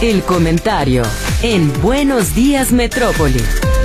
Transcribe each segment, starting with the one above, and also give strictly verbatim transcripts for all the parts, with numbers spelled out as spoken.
El comentario en Buenos Días Metrópoli.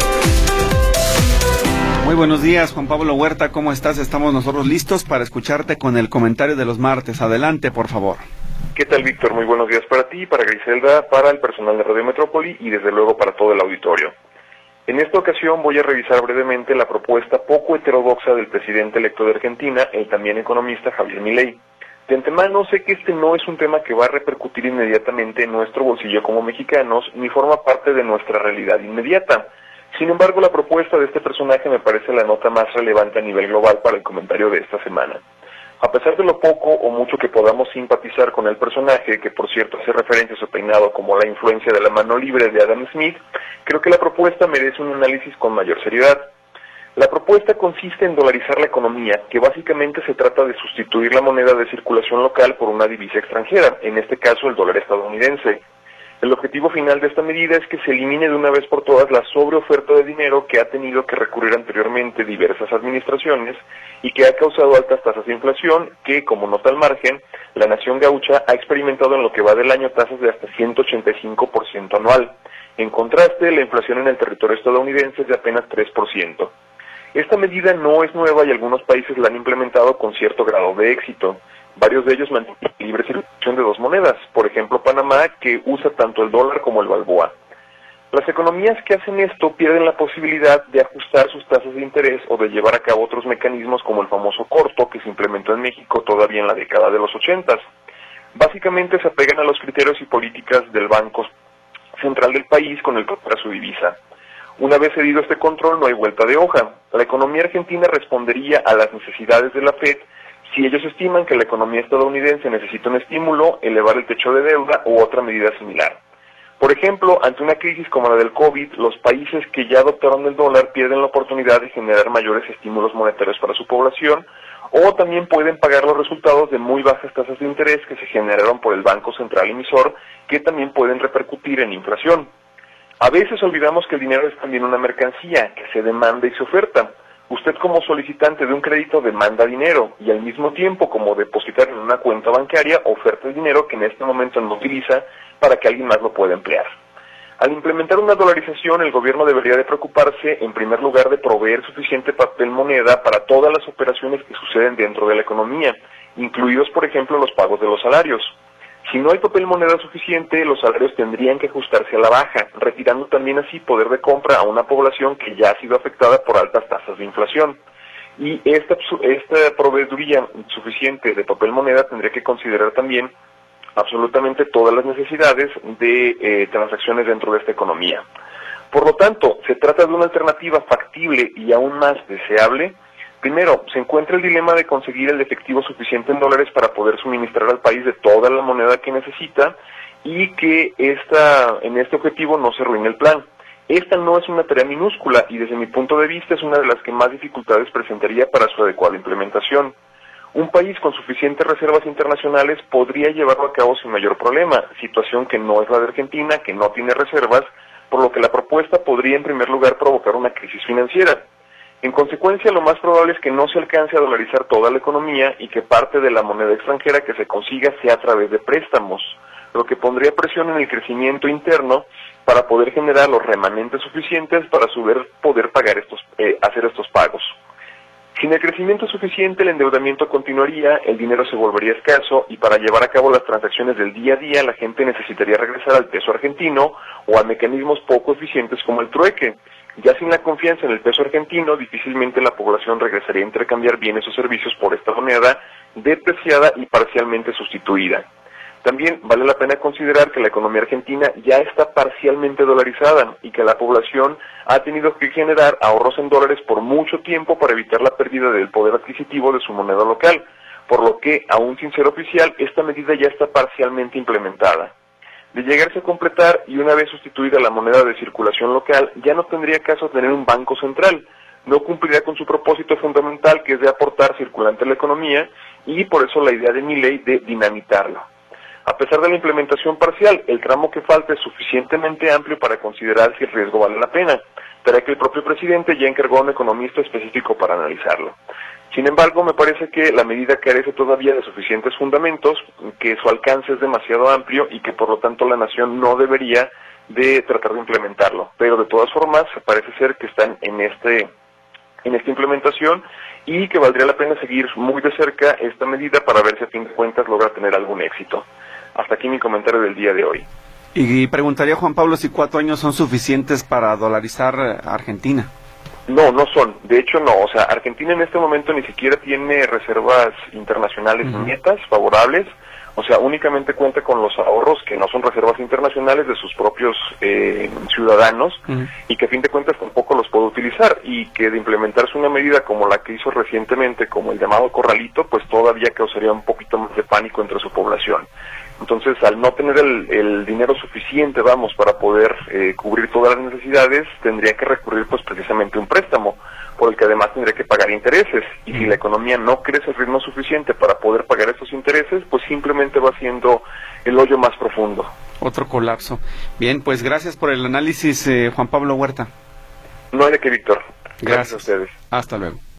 Muy buenos días, Juan Pablo Huerta, ¿cómo estás? Estamos nosotros listos para escucharte con el comentario de los martes. Adelante, por favor. ¿Qué tal, Víctor? Muy buenos días para ti, para Griselda, para el personal de Radio Metrópoli y desde luego para todo el auditorio. En esta ocasión voy a revisar brevemente la propuesta poco heterodoxa del presidente electo de Argentina, el también economista Javier Milei. De antemano sé que este no es un tema que va a repercutir inmediatamente en nuestro bolsillo como mexicanos, ni forma parte de nuestra realidad inmediata. Sin embargo, la propuesta de este personaje me parece la nota más relevante a nivel global para el comentario de esta semana. A pesar de lo poco o mucho que podamos simpatizar con el personaje, que por cierto hace referencia a su peinado como la influencia de la mano libre de Adam Smith, creo que la propuesta merece un análisis con mayor seriedad. La propuesta consiste en dolarizar la economía, que básicamente se trata de sustituir la moneda de circulación local por una divisa extranjera, en este caso el dólar estadounidense. El objetivo final de esta medida es que se elimine de una vez por todas la sobreoferta de dinero que ha tenido que recurrir anteriormente diversas administraciones y que ha causado altas tasas de inflación que, como nota al margen, la nación gaucha ha experimentado en lo que va del año tasas de hasta ciento ochenta y cinco por ciento anual. En contraste, la inflación en el territorio estadounidense es de apenas tres por ciento. Esta medida no es nueva y algunos países la han implementado con cierto grado de éxito. Varios de ellos mantienen libre circulación de dos monedas, por ejemplo Panamá, que usa tanto el dólar como el balboa. Las economías que hacen esto pierden la posibilidad de ajustar sus tasas de interés o de llevar a cabo otros mecanismos como el famoso corto que se implementó en México todavía en la década de los ochentas. Básicamente se apegan a los criterios y políticas del Banco Central del país con el que opera su divisa. Una vez cedido este control no hay vuelta de hoja. La economía argentina respondería a las necesidades de la Fed si ellos estiman que la economía estadounidense necesita un estímulo, elevar el techo de deuda u otra medida similar. Por ejemplo, ante una crisis como la del COVID, los países que ya adoptaron el dólar pierden la oportunidad de generar mayores estímulos monetarios para su población, o también pueden pagar los resultados de muy bajas tasas de interés que se generaron por el Banco Central emisor, que también pueden repercutir en inflación. A veces olvidamos que el dinero es también una mercancía, que se demanda y se oferta. Usted como solicitante de un crédito demanda dinero y al mismo tiempo como depositar en una cuenta bancaria oferta el dinero que en este momento no utiliza para que alguien más lo pueda emplear. Al implementar una dolarización, el gobierno debería de preocuparse en primer lugar de proveer suficiente papel moneda para todas las operaciones que suceden dentro de la economía, incluidos por ejemplo los pagos de los salarios. Si no hay papel moneda suficiente, los salarios tendrían que ajustarse a la baja, retirando también así poder de compra a una población que ya ha sido afectada por altas tasas de inflación. Y esta, esta proveeduría suficiente de papel moneda tendría que considerar también absolutamente todas las necesidades de eh, transacciones dentro de esta economía. Por lo tanto, se trata de una alternativa factible y aún más deseable. Primero, se encuentra el dilema de conseguir el efectivo suficiente en dólares para poder suministrar al país de toda la moneda que necesita y que esta, en este objetivo no se arruine el plan. Esta no es una tarea minúscula y desde mi punto de vista es una de las que más dificultades presentaría para su adecuada implementación. Un país con suficientes reservas internacionales podría llevarlo a cabo sin mayor problema, situación que no es la de Argentina, que no tiene reservas, por lo que la propuesta podría en primer lugar provocar una crisis financiera. En consecuencia, lo más probable es que no se alcance a dolarizar toda la economía y que parte de la moneda extranjera que se consiga sea a través de préstamos, lo que pondría presión en el crecimiento interno para poder generar los remanentes suficientes para a su vez poder pagar estos, eh, hacer estos pagos. Sin el crecimiento suficiente, el endeudamiento continuaría, el dinero se volvería escaso y para llevar a cabo las transacciones del día a día la gente necesitaría regresar al peso argentino o a mecanismos poco eficientes como el trueque. Ya sin la confianza en el peso argentino, difícilmente la población regresaría a intercambiar bienes o servicios por esta moneda depreciada y parcialmente sustituida. También vale la pena considerar que la economía argentina ya está parcialmente dolarizada y que la población ha tenido que generar ahorros en dólares por mucho tiempo para evitar la pérdida del poder adquisitivo de su moneda local, por lo que, aún sin ser oficial, esta medida ya está parcialmente implementada. De llegarse a completar y una vez sustituida la moneda de circulación local, ya no tendría caso tener un banco central, no cumplirá con su propósito fundamental que es de aportar circulante a la economía y por eso la idea de Milei de dinamitarlo. A pesar de la implementación parcial, el tramo que falta es suficientemente amplio para considerar si el riesgo vale la pena, tarea que el propio presidente ya encargó a un economista específico para analizarlo. Sin embargo, me parece que la medida carece todavía de suficientes fundamentos, que su alcance es demasiado amplio y que por lo tanto la nación no debería de tratar de implementarlo. Pero de todas formas, parece ser que están en este en esta implementación y que valdría la pena seguir muy de cerca esta medida para ver si a fin de cuentas logra tener algún éxito. Hasta aquí mi comentario del día de hoy. Y preguntaría Juan Pablo si cuatro años son suficientes para dolarizar a Argentina. No, no son. De hecho, no. O sea, Argentina en este momento ni siquiera tiene reservas internacionales uh-huh. netas, favorables. O sea, únicamente cuenta con los ahorros que no son reservas internacionales de sus propios eh, ciudadanos uh-huh. y que a fin de cuentas tampoco los puede utilizar, y que de implementarse una medida como la que hizo recientemente, como el llamado corralito, pues todavía causaría un poquito más de pánico entre su población. Entonces, al no tener el, el dinero suficiente, vamos, para poder eh, cubrir todas las necesidades, tendría que recurrir pues precisamente a un préstamo, por el que además tendría que pagar intereses, y si la economía no crece el ritmo suficiente para poder pagar estos intereses, pues simplemente va siendo el hoyo más profundo. Otro colapso. Bien, pues gracias por el análisis, eh, Juan Pablo Huerta. No hay de qué, Víctor. Gracias. Gracias a ustedes. Hasta luego.